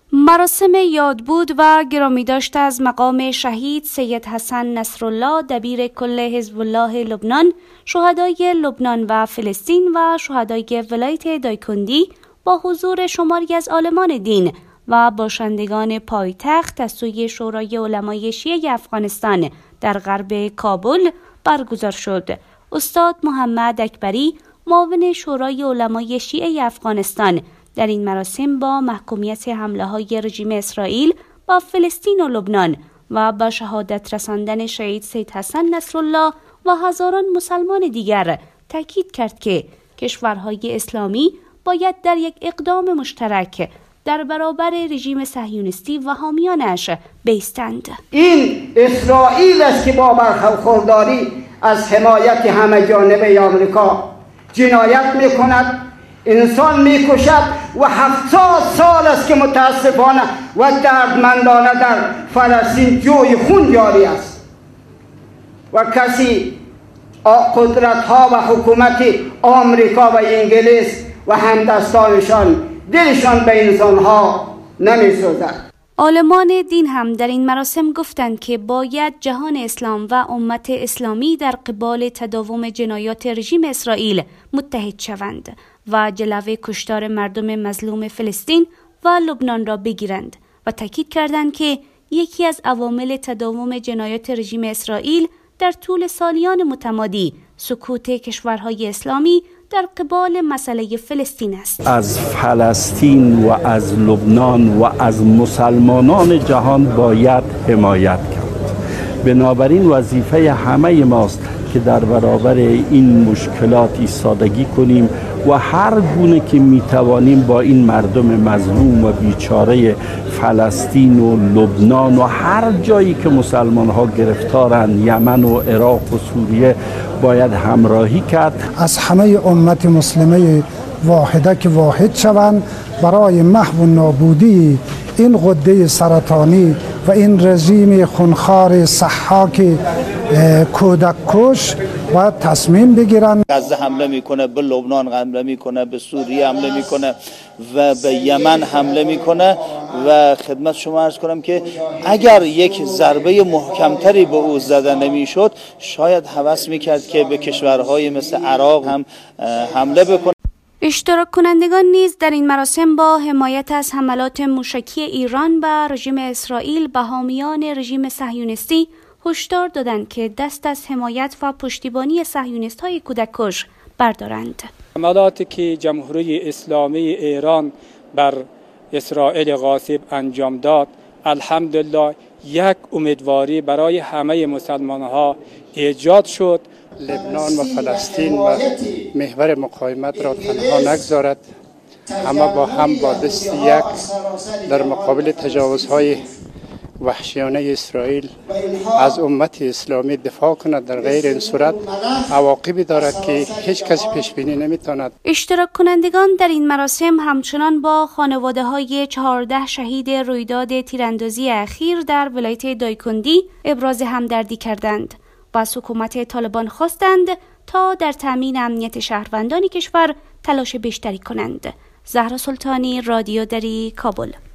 مراسم یادبود و گرامی داشت از مقام شهید سید حسن نصرالله دبیر کل حزب الله لبنان، شهدای لبنان و فلسطین و شهدای ولایت دایکندی با حضور شماری از عالمان دین و باشندگان پایتخت از سوی شورای علمای شیعه افغانستان در غرب کابل برگزار شد. استاد محمد اکبری، معاون شورای علمای شیعه افغانستان، در این مراسم با محکومیت حمله‌های رژیم اسرائیل با فلسطین و لبنان و با شهادت رساندن شهید سید حسن نصرالله و هزاران مسلمان دیگر تاکید کرد که کشورهای اسلامی باید در یک اقدام مشترک در برابر رژیم صهیونیستی و حامیانش بایستند. این اسرائیل است که با برخورداری از حمایت همه جانبه آمریکا جنایت میکند، انسان میکشد و 70 سال است که متاسفانه و دردمندانه در فلسطین جوی خون جاری است و کسی قدرت ها و حکومت آمریکا و انگلیس و همدستانشان دلشان به انسان ها نمیسوزد. عالمان دین هم در این مراسم گفتند که باید جهان اسلام و امت اسلامی در قبال تداوم جنایات رژیم اسرائیل متحد شوند و جلوه کشتار مردم مظلوم فلسطین و لبنان را بگیرند و تاکید کردند که یکی از عوامل تداوم جنایات رژیم اسرائیل در طول سالیان متمادی سکوت کشورهای اسلامی در قبال مسئله فلسطین است. از فلسطین و از لبنان و از مسلمانان جهان باید حمایت کرد. بنابراین وظیفه همه ماست که در برابر این مشکلات ایستادگی کنیم و هر گونه که میتوانیم با این مردم مظلوم و بیچاره فلسطین و لبنان و هر جایی که مسلمان ها گرفتارند، یمن و عراق و سوریه، باید همراهی کرد. از همه امت مسلمه واحده که واحد شوند برای محو و نابودی این غده سرطانی و این رژیم خونخوار سحاک کودک کش و تصمیم بگیرن. غزه حمله میکنه، به لبنان حمله میکنه، به سوریه حمله میکنه و به یمن حمله میکنه و خدمت شما عرض کنم که اگر یک ضربه محکمتری به او زده نمیشد شاید هوس میکرد که به کشورهای مثل عراق هم حمله بکنه. اشتراک کنندگان نیز در این مراسم با حمایت از حملات موشکی ایران و رژیم اسرائیل به حامیان رژیم صهیونیستی هشدار دادند که دست از حمایت و پشتیبانی صهیونیست‌های کودک‌کش بردارند. حملاتی که جمهوری اسلامی ایران بر اسرائیل غاصب انجام داد، الحمدلله یک امیدواری برای همه مسلمان‌ها ایجاد شد. لبنان و فلسطین و محور مقاومت را تنها نگذارد، اما با هم با دست یک در مقابل تجاوزهای وحشیانه اسرائیل از امت اسلامی دفاع کند. در غیر این صورت عواقبی دارد که هیچ کسی پیش بینی نمیتواند. اشتراک کنندگان در این مراسم همچنان با خانواده های 14 شهید رویداد تیراندازی اخیر در ولایت دایکندی ابراز همدردی کردند و از حکومت طالبان خواستند تا در تامین امنیت شهروندان کشور تلاش بیشتری کنند. زهرا سلطانی، رادیو دری، کابل.